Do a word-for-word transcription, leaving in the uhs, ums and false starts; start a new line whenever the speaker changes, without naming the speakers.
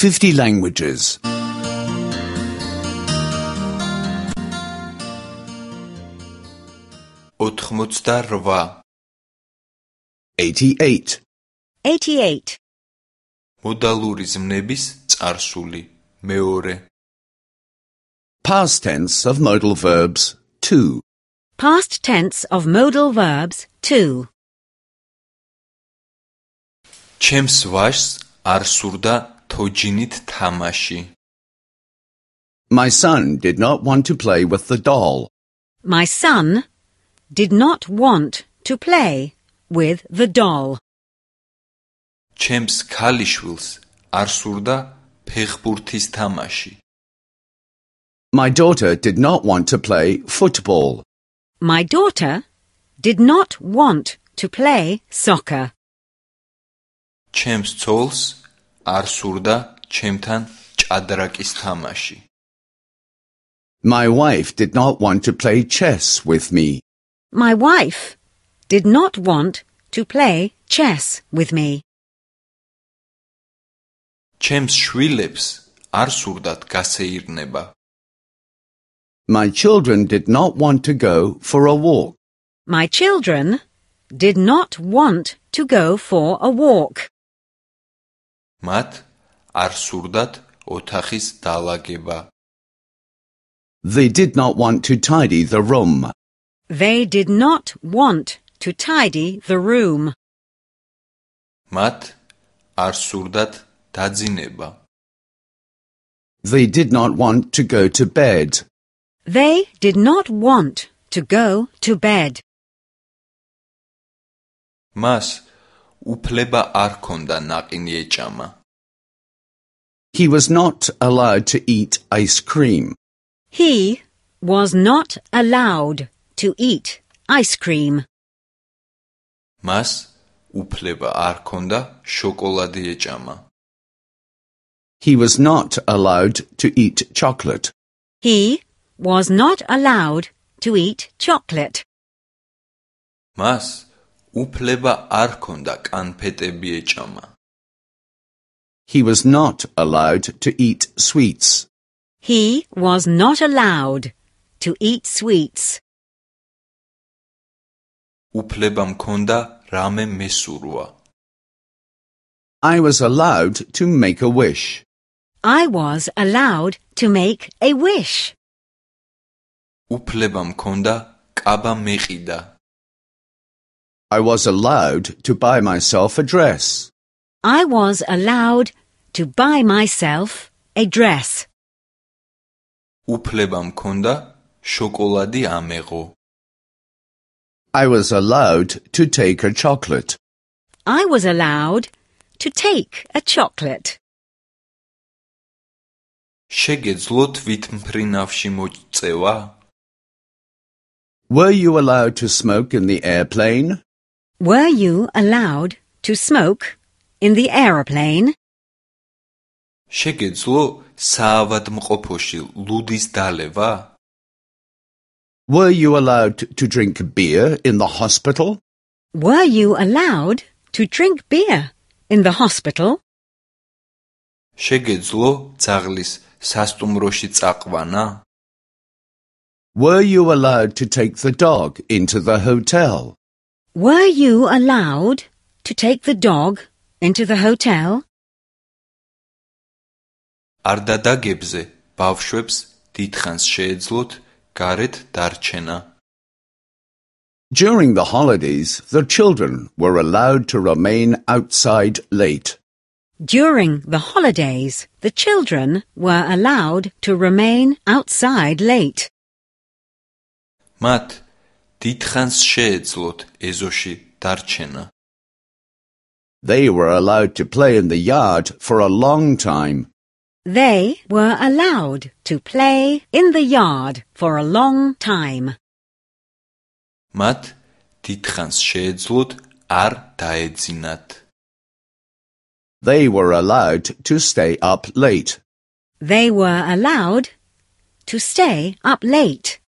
fifty languages.
ოთხმოცდარვა.
eighty-eight.
eighty-eight.
მოდალური ზმნების წარსული. მეორე.
Past tense of modal verbs two.
Past tense of modal verbs two.
ჩემს ვაჟს არ სურდა თოჯინით თამაში.
My son did not want to play with the doll.
My son did not want to play with the doll.
ჩემს ქალიშვილს არ სურდა ფეხბურთის თამაში.
My daughter did not want to play football.
My daughter did not want to play soccer.
ჩემს ცოლს არ სურდა ჩემთან ჭადრაკის თამაში.
My wife did not want to play chess with me.
My wife did not want to play chess with me.
ჩემს შვილებს არ სურდათ გასეირნება.
My children did not want to go for a walk.
My children did not want to go for a walk.
მათ არ სურდათ ოთახის დალაგება.
They did not want to tidy the room.
They did not want to tidy the room.
მათ არ სურდათ დაძინება.
They did not want to go to bed.
They did not want to go to bed.
მას უფლება არ ჰქონდა ნაყინი ეჭამა.
He was not allowed to eat ice cream.
He was not allowed to eat ice cream.
მას უფლება არ ჰქონდა შოკოლადი ეჭამა.
He was not allowed to eat chocolate.
He was not allowed to eat chocolate.
მას უფლება არ ჰქონდა კანფეტები ეჭამა.
He was not allowed to eat sweets.
He was not allowed to eat sweets.
უფლება მქონდა რამე მესურვა.
I was allowed to make a wish.
I was allowed to make a wish.
უფლება მქონდა კაბა მეყიდა.
I was allowed to buy myself a dress.
I was allowed to buy myself a dress.
უფლება მქონდა შოკოლადი ამეღო.
I was allowed to take a chocolate.
I was allowed to take a chocolate.
შეგეძლოთ ვითმფრინავში მოწევა?
Were you allowed to smoke in the airplane?
Were you allowed to smoke in the aeroplane?
შეგეძლო საავადმყოფოში ლუდის დალევა?
Were you allowed to drink beer in the hospital?
Were you allowed to drink beer in the hospital?
შეგეძლო ძაღლის სასტუმროში წაყვანა?
Were you allowed to take the dog into the hotel?
Were you allowed to take the dog into the hotel?
არ დადაგებზე ბავშვებს დიდხანს შეეძლოთ გარეთ დარჩენა.
During the holidays, the children were allowed to remain outside late.
During the holidays, the children were allowed to remain outside late.
მათ დიდხანს შეეძლოთ ეზოში დარჩენა.
They were allowed to play in the yard for a long time.
They were allowed to play in the yard for a long time.
მათ დიდხანს შეეძლოთ არ დაეძინათ.
They were allowed to stay up late.
They were allowed to stay up late.